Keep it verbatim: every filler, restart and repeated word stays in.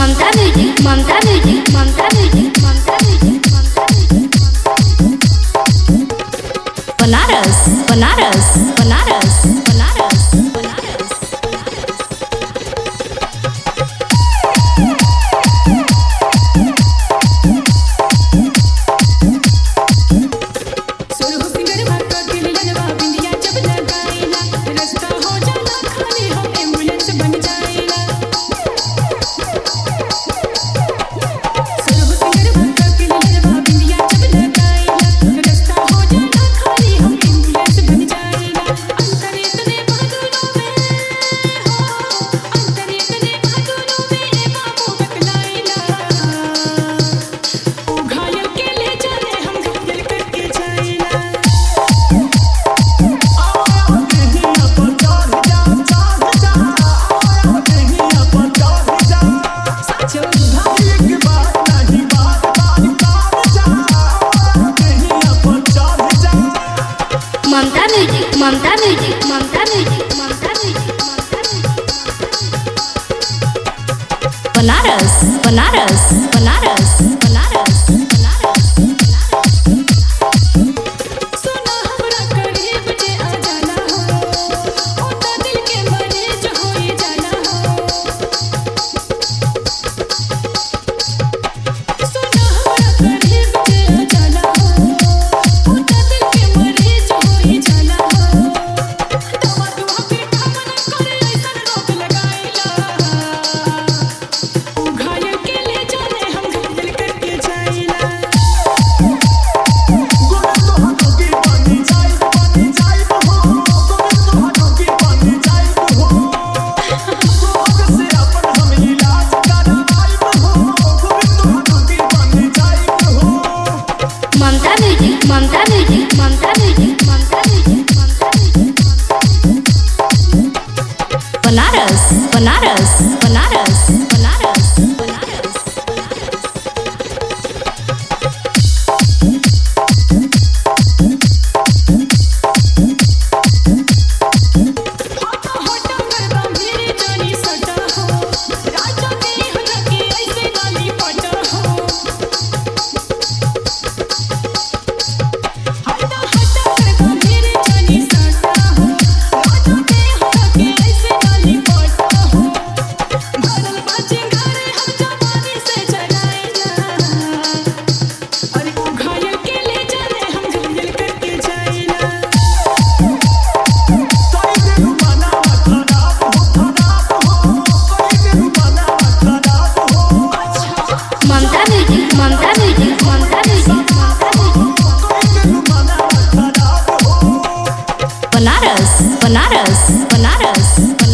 ममता music Mamta music Mamta music Mamta music Mamta music Banaras Banaras Banaras Banaras Banaras Mamta music Mamta music Mamta music Mamta music Mamta music Banaras Banaras Banaras Banaras Banaras सुना हमरा करीब जे आ जाना हो ओता दिल के मरीज होई जाना हो सुना हमरा करीब जे आ जाना हो ओता दिल के मरीज होई जाना हो दवा दुआ पे हमन करे ऐसन रोक लगाइला उ घायल के ले जाने हम घायल करके जाइला Mamta music Mamta music Mamta music Mamta music Mamta music Banaras Banaras Banaras Banaras Banaras होटा होटा करबा मेरे जानी सटा हो राजा के हमरा के ऐसे गाली पटा हो होटा होटा करबा मेरे जानी सटा हो राजा के हमरा के ऐसे गाली पटा हो भरल बाजे घरे हम जवानी से जलाइला अरे उ घायल के ले जाने हम घायल करके जाइला Mamta music Mamta music Mamta music Mamta music Banaras Banaras Banaras Banaras